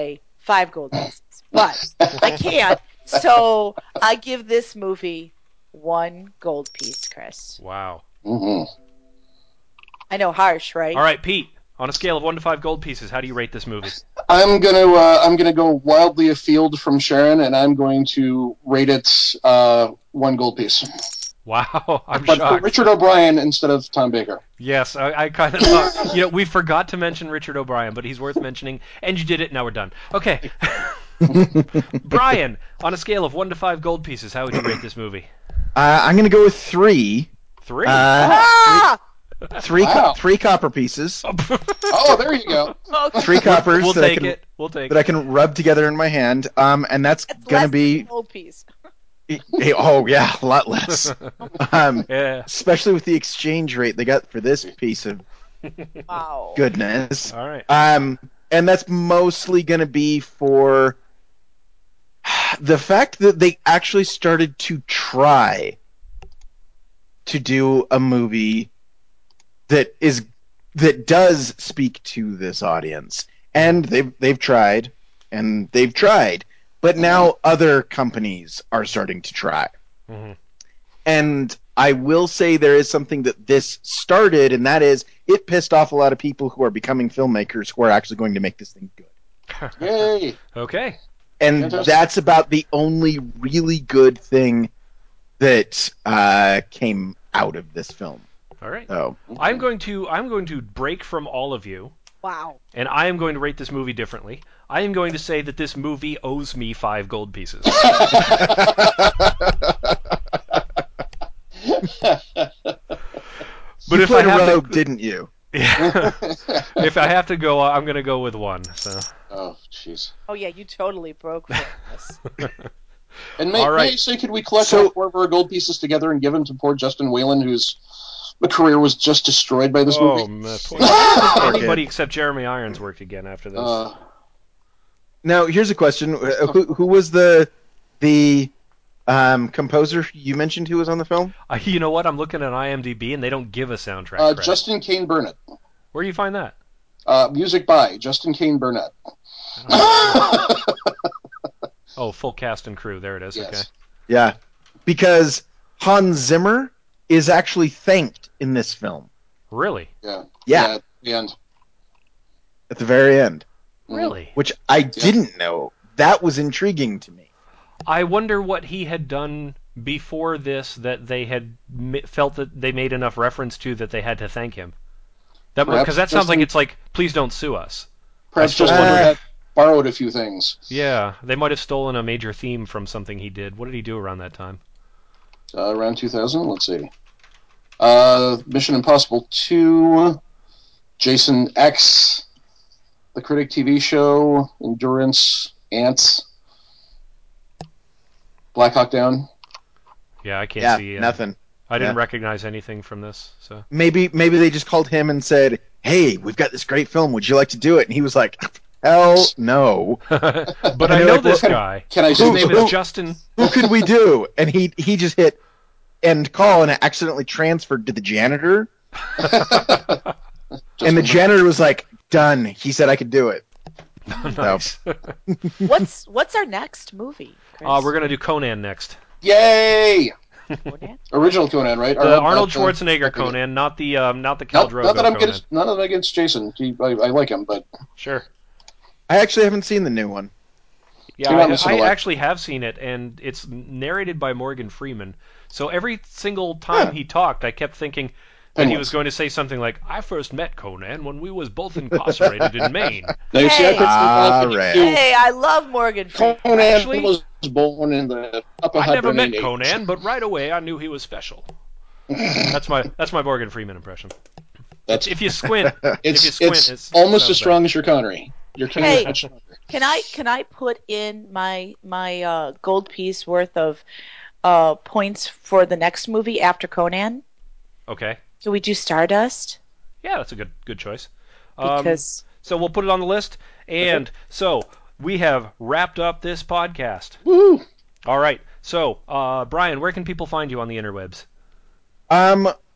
5 gold pieces. But I can't, so I give this movie 1 gold piece, Chris. Wow. Mm-hmm. I know, harsh, right? All right, Pete. On a scale of 1 to 5 gold pieces, how do you rate this movie? I'm gonna go wildly afield from Sharon, and I'm going to rate it 1 gold piece. Wow, I'm but shocked. For Richard O'Brien instead of Tom Baker. Yes, I kind of thought, we forgot to mention Richard O'Brien, but he's worth mentioning, and you did it, now we're done. Okay. Brian, on a scale of 1 to 5 gold pieces, how would you rate this movie? I'm going to go with 3. 3? Three copper pieces. Oh, there you go. 3 coppers We'll that take I can, it. We'll take that I can rub together in my hand. And that's going to be... gold piece. Oh, yeah, a lot less. Yeah. Especially with the exchange rate they got for this piece of Wow. goodness. All right. And that's mostly going to be for the fact that they actually started to try to do a movie that does speak to this audience. And they've tried, but now other companies are starting to try. Mm-hmm. And I will say there is something that this started, and that is it pissed off a lot of people who are becoming filmmakers who are actually going to make this thing good. Yay! Okay. And Fantastic. that's about the only really good thing that came out of this film. All right. So I'm going to break from all of you. Wow. And I am going to rate this movie differently. I am going to say that this movie owes me 5 gold pieces. But you if played I have a rogue, didn't you? Yeah. If I have to go, I'm going to go with 1. So. Oh, jeez. Oh yeah, you totally broke for this. And All right. may I say, could we collect all 4 of our gold pieces together and give them to poor Justin Whalen, whose career was just destroyed by this movie? Man, poor anybody except Jeremy Irons worked again after this. Now, here's a question: Who was the composer you mentioned who was on the film? You know what? I'm looking at IMDb, and they don't give a soundtrack credit. Justin Kane Burnett. Where do you find that? Music by Justin Kane Burnett. Oh, full cast and crew. There it is. Yes. Okay. Yeah, because Hans Zimmer is actually thanked in this film. Really? Yeah. Yeah. At the end. At the very end. Really? Which I didn't know. That was intriguing to me. I wonder what he had done before this that they had felt that they made enough reference to that they had to thank him. Because that sounds like it's like, please don't sue us. Perhaps just had borrowed a few things. Yeah, they might have stolen a major theme from something he did. What did he do around that time? Around 2000, let's see. Mission Impossible 2, Jason X, The Critic TV show, Endurance, Ants, Black Hawk Down. Yeah, I can't see nothing. I didn't recognize anything from this. So maybe they just called him and said, "Hey, we've got this great film. Would you like to do it?" And he was like, "Hell no." But I know this guy. His name is Justin. Who can we do? And he just hit end call, and it accidentally transferred to the janitor. And the janitor was like, "Done." He said I could do it. Nice. What's our next movie, Chris? We're gonna do Conan next. Yay! Conan? Original Conan, right? Arnold Schwarzenegger Conan, not the Khal Drogo not that I'm Conan. not that I'm against Jason. I like him, but sure. I actually haven't seen the new one. Yeah, I actually have seen it, and it's narrated by Morgan Freeman. So every single time he talked, I kept thinking that he was going to say something like, "I first met Conan when we was both incarcerated in Maine." Hey, I love Morgan Freeman. Conan was born in the upper I never met Hibernian age. Conan, but right away I knew he was special. That's my Morgan Freeman impression. If you squint, it's almost as strong as your Connery. Your Connery is much stronger. Can I put in my gold piece worth of points for the next movie after Conan? Okay. Can we do Stardust? Yeah, that's a good choice. Because so we'll put it on the list, and so we have wrapped up this podcast. Woo! All right. So, Brian, where can people find you on the interwebs?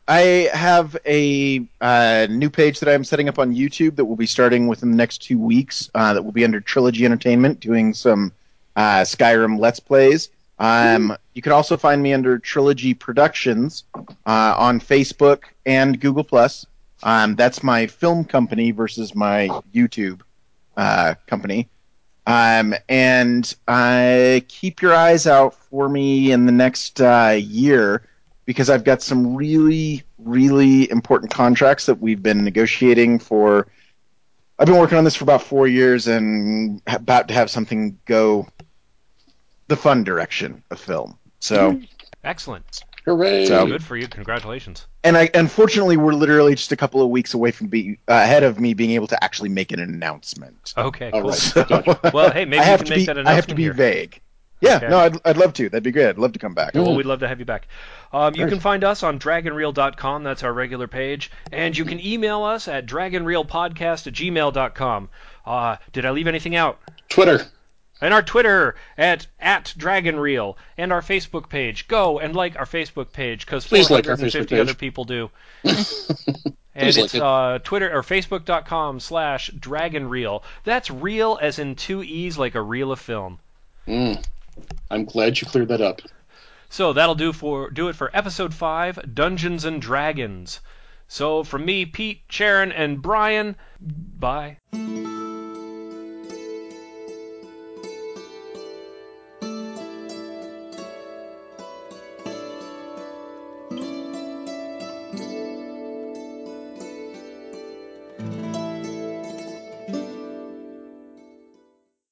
I have a new page that I'm setting up on YouTube that will be starting within the next 2 weeks. That will be under Trilogy Entertainment, doing some Skyrim Let's Plays. You can also find me under Trilogy Productions on Facebook and Google+. That's my film company versus my YouTube company. And keep your eyes out for me in the next year, because I've got some really, really important contracts that we've been negotiating for. I've been working on this for about 4 years and about to have something go the fun direction of film. So excellent. Hooray! So good for you. Congratulations. And unfortunately, we're literally just a couple of weeks away from being ahead of me being able to actually make an announcement. Okay, All cool. right. So, well, hey, maybe you can make that announcement. I have to be here. vague. Yeah, Okay. no, I'd love to. That'd be good. I'd love to come back. Well, we'd love to have you back. You can find us on dragonreel.com. That's our regular page. And you can email us at dragonreelpodcast@gmail.com. Did I leave anything out? Twitter. And our Twitter at dragonreel. And our Facebook page. Go and like our Facebook page, because Please like our 450 Facebook other page. people do. And Please it's like Twitter or Facebook.com/dragonreel. That's real as in 2 E's, like a reel of film. I'm glad you cleared that up. So that'll do it for episode 5, Dungeons and Dragons. So from me, Pete, Sharon, and Brian, bye.